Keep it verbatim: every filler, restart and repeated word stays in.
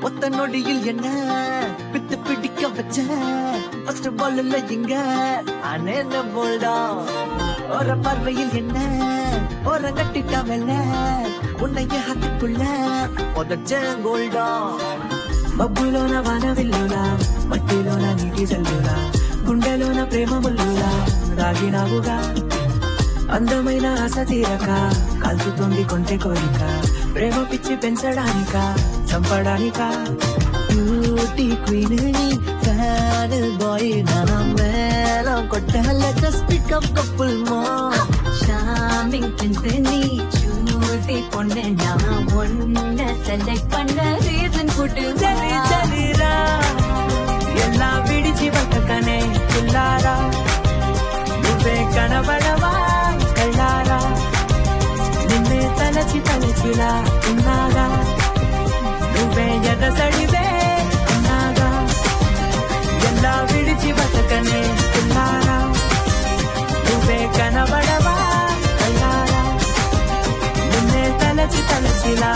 ஒத்த நொடியில் என்ன பித்து பிடிக்க வச்ச ஃபர்ஸ்ட் பால்ல எங்க அனேன போல்டா ஒரு பார்வையில் என்ன ஒரு கட்டிட்டா வெல்ல உன்னைய ஹத்துக்குள்ள உதச்ச கோல்டா మబ్బులోన వానవిల్లులా మట్టిలోన నీటి జల్లులా గుండెలోన ప్రేమ ముల్లులా దాగినావుగా అందమైన ఆశ తీరక కాల్చుతుంది కొంటె కోరిక ప్రేమ పిచ్చి పెంచడానిక చంపడానిక బ్యూటీ క్వీన్ ని ఫ్యాన్ బాయ్ నా మేళం కొట్టాల జస్ట్ పికప్ కపుల్ మా ஷாமிங் பிரின்ஸ் நீ சூசி பொண்ணு நான் ஒன்ன செலக்ட் பண்ண ரீசன் போட்டு చలి చలిరా ఎలా విడిచి బతకనే పిల్లారా నువ్వే కనబడవా కళ్ళారా నిన్నే తలచి తలచిలా ఉన్నాగా నువ్వే ఎదసడివే ఉన్నాగా ఎలా విడిచి బతకనే పిల్లారా నువ్వే కనబడవా కళ్ళారా నిన్నే తలచి తలచిలా